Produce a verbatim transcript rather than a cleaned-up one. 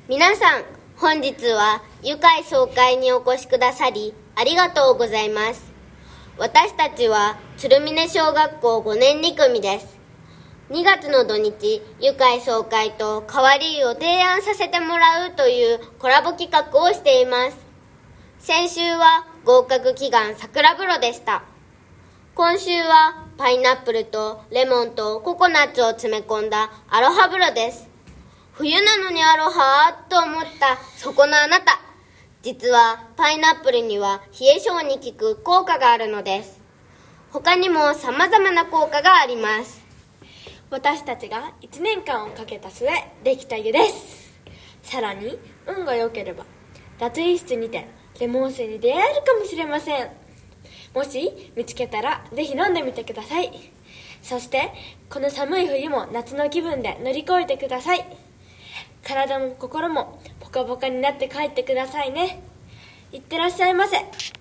皆さん、本日は愉快総会にお越しくださりありがとうございます。私たちは鶴峰小学校ごねんに組です。にがつの土日、愉快総会と変わり湯を提案させてもらうというコラボ企画をしています。先週は合格祈願桜風呂でした。今週はパイナップルとレモンとココナッツを詰め込んだアロハ風呂です。冬なのにアロハと思ったそこのあなた、実はパイナップルには冷え性に効く効果があるのです。他にも様々な効果があります。 私たちがいちねんかんをかけた末できた湯です。さらに運が良ければ脱衣室にてレモン水に出会えるかもしれません。もし見つけたらぜひ飲んでみてください。そしてこの寒い冬も夏の気分で乗り越えてください。体も心もポカポカになって帰ってくださいね。いってらっしゃいませ。